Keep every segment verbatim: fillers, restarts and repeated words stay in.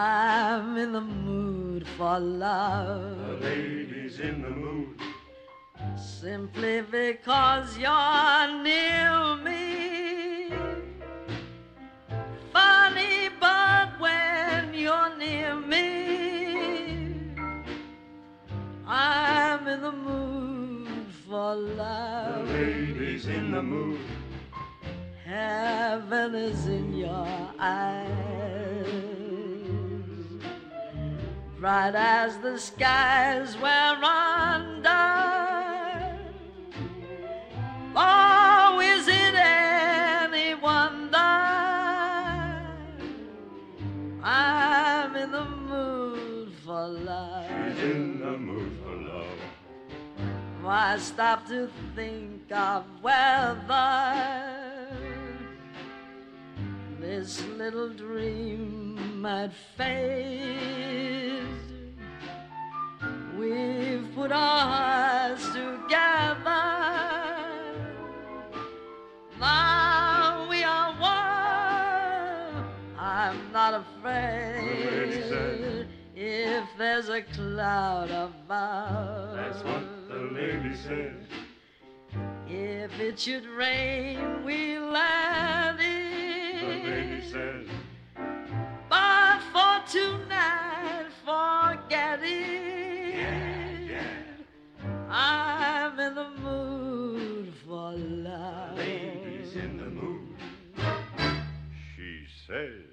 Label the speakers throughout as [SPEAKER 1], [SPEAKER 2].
[SPEAKER 1] I'm in the mood for love.
[SPEAKER 2] The lady's in the mood.
[SPEAKER 1] Simply because you're near me. Funny, but when you're near me, I'm in the mood for love.
[SPEAKER 2] The lady's in the mood.
[SPEAKER 1] Heaven is in your eyes, bright as the skies we're under. Oh, is it any wonder I'm in the mood for love?
[SPEAKER 2] She's in the mood for love.
[SPEAKER 1] Why stop to think of whether this little dream might fade? We've put our hearts together. Now we are one. I'm not afraid if there's a cloud above.
[SPEAKER 2] That's what the lady says.
[SPEAKER 1] If it should rain, we'll let it.
[SPEAKER 2] The lady says.
[SPEAKER 1] But for tonight, forget it.
[SPEAKER 2] Yeah, yeah.
[SPEAKER 1] I'm in the mood for love.
[SPEAKER 2] The lady's in the mood. She says.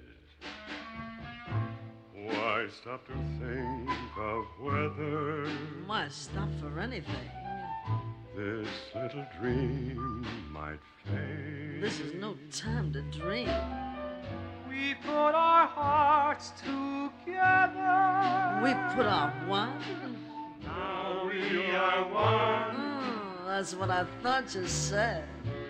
[SPEAKER 2] Why stop to think of whether
[SPEAKER 1] Why stop for anything?
[SPEAKER 2] this little dream might fade?
[SPEAKER 1] This is no time to dream.
[SPEAKER 3] We put our hearts together.
[SPEAKER 1] We put our one.
[SPEAKER 2] Now we are one.
[SPEAKER 1] Oh, that's what I thought you said.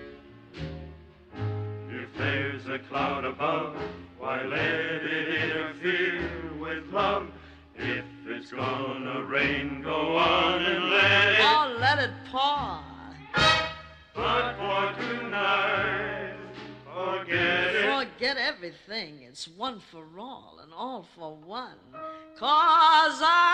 [SPEAKER 2] If there's a cloud above, why let it interfere with love? If it's gonna rain, go on and let it.
[SPEAKER 1] Oh, let it pour.
[SPEAKER 2] But for tonight, forget it.
[SPEAKER 1] Forget everything. It's one for all and all for one. 'Cause I